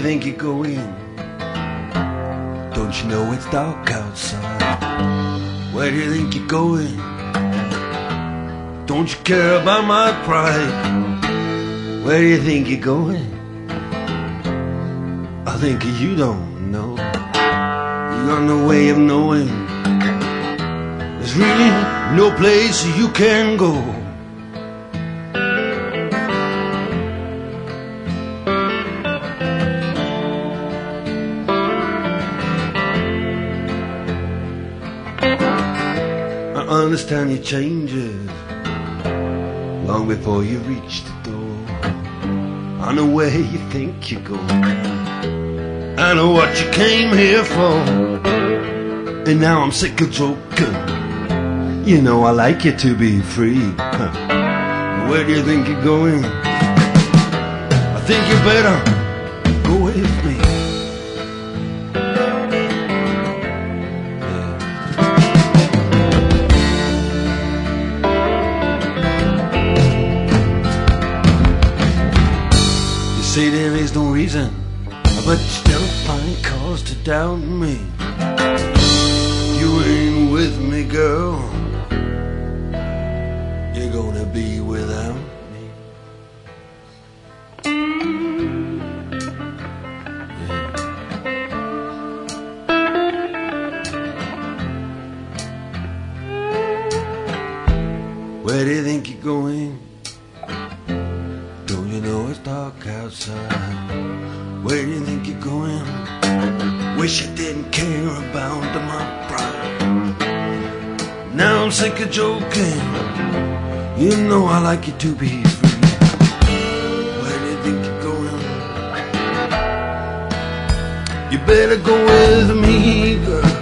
think you're going? Don't you know it's dark outside? Where do you think you're going? Don't you care about my pride? Where do you think you're going? I think you don't know. You got no way of knowing. There's really no place you can go. I understand your changes long before you reach the door. I know where you think you're going. I know what you came here for. And now I'm sick of joking. You know I like you to be free. Where do you think you're going? I think you better go with me. You say there is no reason, but you still find cause to doubt me. You ain't with me, girl. You're gonna be without me. Yeah. Where do you think you're going? Don't you know it's dark outside? Where do you think you're going? Wish I didn't care about my pride. Now I'm sick of joking. You know I like you to be free. Where do you think you're going? You better go with me, girl.